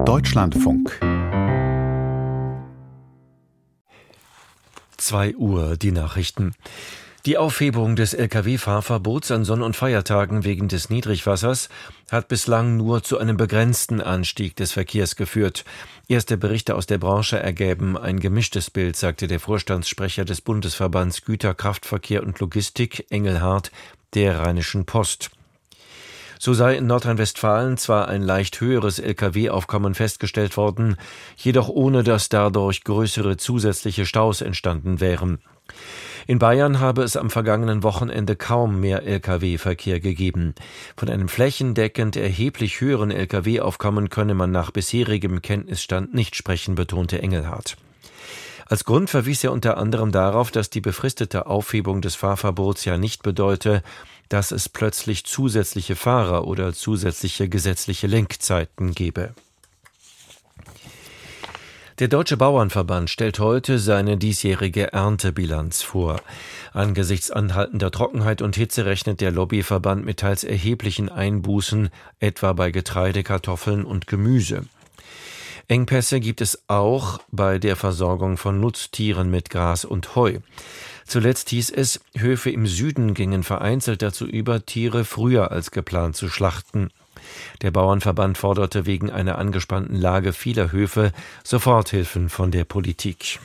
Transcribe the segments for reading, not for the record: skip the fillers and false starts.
Deutschlandfunk. 2 Uhr, die Nachrichten. Die Aufhebung des Lkw-Fahrverbots an Sonn- und Feiertagen wegen des Niedrigwassers hat bislang nur zu einem begrenzten Anstieg des Verkehrs geführt. Erste Berichte aus der Branche ergäben ein gemischtes Bild, sagte der Vorstandssprecher des Bundesverbands Güter, Kraftverkehr und Logistik, Engelhardt, der Rheinischen Post. So sei in Nordrhein-Westfalen zwar ein leicht höheres Lkw-Aufkommen festgestellt worden, jedoch ohne dass dadurch größere zusätzliche Staus entstanden wären. In Bayern habe es am vergangenen Wochenende kaum mehr Lkw-Verkehr gegeben. Von einem flächendeckend erheblich höheren Lkw-Aufkommen könne man nach bisherigem Kenntnisstand nicht sprechen, betonte Engelhardt. Als Grund verwies er unter anderem darauf, dass die befristete Aufhebung des Fahrverbots ja nicht bedeute, dass es plötzlich zusätzliche Fahrer oder zusätzliche gesetzliche Lenkzeiten gebe. Der Deutsche Bauernverband stellt heute seine diesjährige Erntebilanz vor. Angesichts anhaltender Trockenheit und Hitze rechnet der Lobbyverband mit teils erheblichen Einbußen, etwa bei Getreide, Kartoffeln und Gemüse. Engpässe gibt es auch bei der Versorgung von Nutztieren mit Gras und Heu. Zuletzt hieß es, Höfe im Süden gingen vereinzelt dazu über, Tiere früher als geplant zu schlachten. Der Bauernverband forderte wegen einer angespannten Lage vieler Höfe Soforthilfen von der Politik.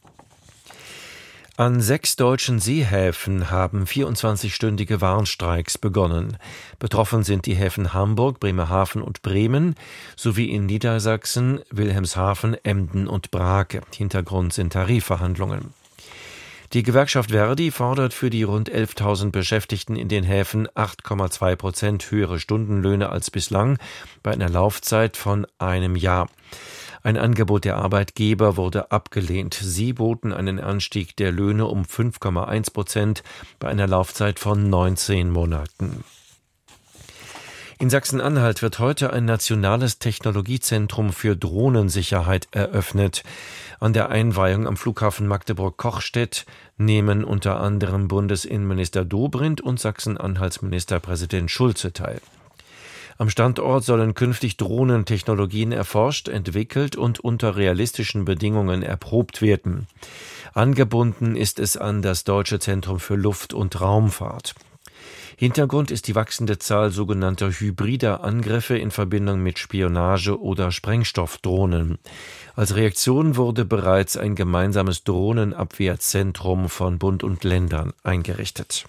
An 6 deutschen Seehäfen haben 24-stündige Warnstreiks begonnen. Betroffen sind die Häfen Hamburg, Bremerhaven und Bremen sowie in Niedersachsen, Wilhelmshaven, Emden und Brake. Hintergrund sind Tarifverhandlungen. Die Gewerkschaft Verdi fordert für die rund 11.000 Beschäftigten in den Häfen 8,2% höhere Stundenlöhne als bislang bei einer Laufzeit von einem Jahr. Ein Angebot der Arbeitgeber wurde abgelehnt. Sie boten einen Anstieg der Löhne um 5,1% bei einer Laufzeit von 19 Monaten. In Sachsen-Anhalt wird heute ein nationales Technologiezentrum für Drohnensicherheit eröffnet. An der Einweihung am Flughafen Magdeburg-Kochstedt nehmen unter anderem Bundesinnenminister Dobrindt und Sachsen-Anhalts Ministerpräsident Schulze teil. Am Standort sollen künftig Drohnentechnologien erforscht, entwickelt und unter realistischen Bedingungen erprobt werden. Angebunden ist es an das Deutsche Zentrum für Luft- und Raumfahrt. Hintergrund ist die wachsende Zahl sogenannter hybrider Angriffe in Verbindung mit Spionage- oder Sprengstoffdrohnen. Als Reaktion wurde bereits ein gemeinsames Drohnenabwehrzentrum von Bund und Ländern eingerichtet.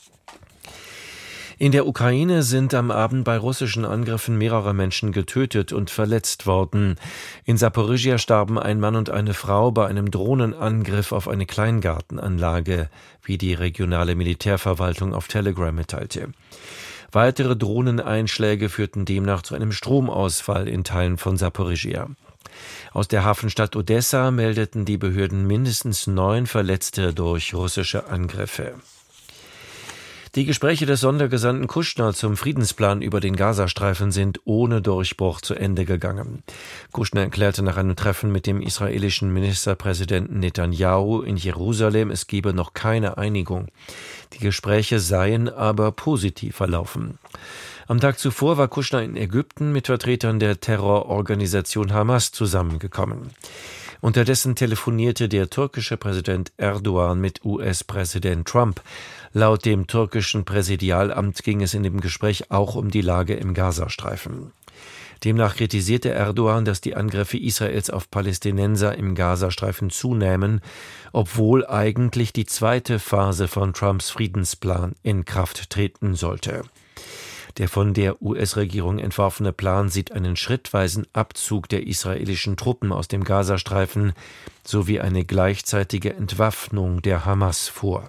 In der Ukraine sind am Abend bei russischen Angriffen mehrere Menschen getötet und verletzt worden. In Saporischschja starben ein Mann und eine Frau bei einem Drohnenangriff auf eine Kleingartenanlage, wie die regionale Militärverwaltung auf Telegram mitteilte. Weitere Drohneneinschläge führten demnach zu einem Stromausfall in Teilen von Saporischschja. Aus der Hafenstadt Odessa meldeten die Behörden mindestens 9 Verletzte durch russische Angriffe. Die Gespräche des Sondergesandten Kushner zum Friedensplan über den Gazastreifen sind ohne Durchbruch zu Ende gegangen. Kushner erklärte nach einem Treffen mit dem israelischen Ministerpräsidenten Netanyahu in Jerusalem, es gebe noch keine Einigung. Die Gespräche seien aber positiv verlaufen. Am Tag zuvor war Kushner in Ägypten mit Vertretern der Terrororganisation Hamas zusammengekommen. Unterdessen telefonierte der türkische Präsident Erdogan mit US-Präsident Trump. Laut dem türkischen Präsidialamt ging es in dem Gespräch auch um die Lage im Gazastreifen. Demnach kritisierte Erdogan, dass die Angriffe Israels auf Palästinenser im Gazastreifen zunehmen, obwohl eigentlich die zweite Phase von Trumps Friedensplan in Kraft treten sollte. Der von der US-Regierung entworfene Plan sieht einen schrittweisen Abzug der israelischen Truppen aus dem Gazastreifen sowie eine gleichzeitige Entwaffnung der Hamas vor.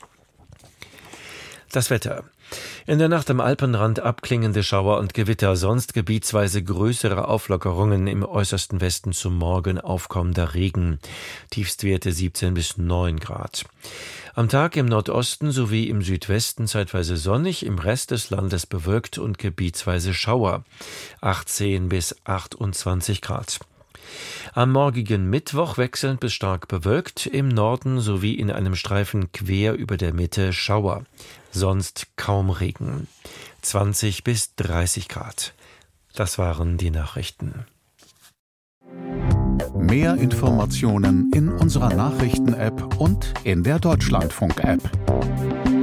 Das Wetter. In der Nacht am Alpenrand abklingende Schauer und Gewitter, sonst gebietsweise größere Auflockerungen, im äußersten Westen zum Morgen aufkommender Regen. Tiefstwerte 17 bis 9 Grad. Am Tag im Nordosten sowie im Südwesten zeitweise sonnig, im Rest des Landes bewölkt und gebietsweise Schauer. 18 bis 28 Grad. Am morgigen Mittwoch wechselnd bis stark bewölkt, im Norden sowie in einem Streifen quer über der Mitte Schauer. Sonst kaum Regen. 20 bis 30 Grad. Das waren die Nachrichten. Mehr Informationen in unserer Nachrichten-App und in der Deutschlandfunk-App.